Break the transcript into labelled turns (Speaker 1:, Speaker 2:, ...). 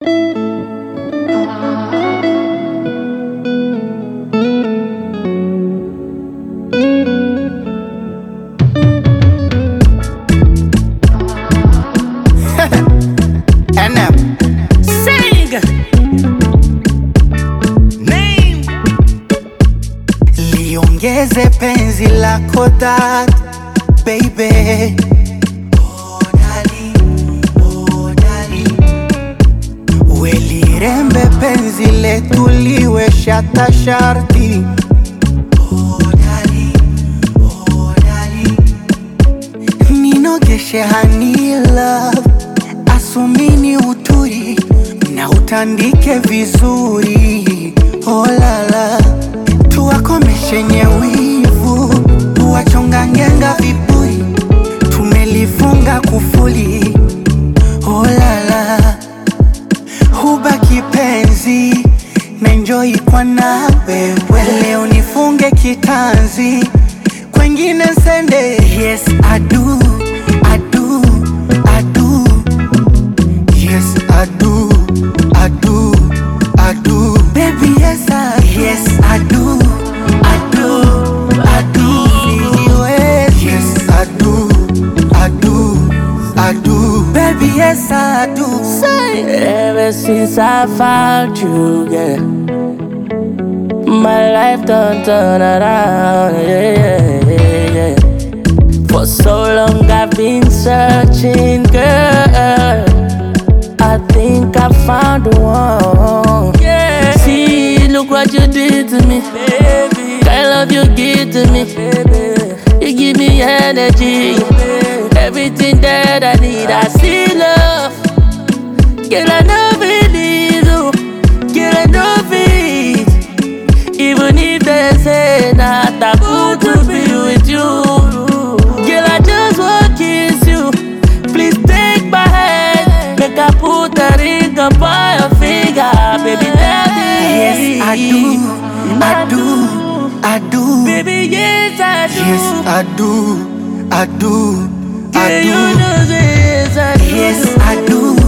Speaker 1: NM Sing Name Liongeze penzi lako that baby. Oh darling, oh darling. Welirembe penzi letu liwe shata sharti. Oh darling, oh darling. Ninogeshe honey love, asumini uturi na utandike vizuri. Oh la la, tuwakomeshe nye wivu, tuwachonga ngenga vipuri, tumelifunga kufuli. Oh la la, hubaki penzi na enjoy kwa na wewe. Leo nifunge kitanzi, kwengine sende. Yes I do, I do, I do. Yes I do, I do, I do. Baby yes I do, I do, I do. Yes I do, I do, I do. Baby yes I do. Say.
Speaker 2: Ever since I found you, yeah, my life done turn around, yeah. For so long I've been searching, girl, I think I found the one. Yeah. See, look what you did to me, baby. Kind love you give to me, baby. You give me energy, baby. Everything that I need. I see love, girl. I know believe you, girl. I know it. Even if they say not taboo to be with you, girl, I just want kiss you. Please take my hand, make I put a ring upon your finger, baby, daddy.
Speaker 1: Yes I do, I do, I do.
Speaker 2: Baby, yes I do.
Speaker 1: Yes I do, I do, I
Speaker 2: Yeah,
Speaker 1: do.
Speaker 2: you know this, I do.
Speaker 1: Yes I do,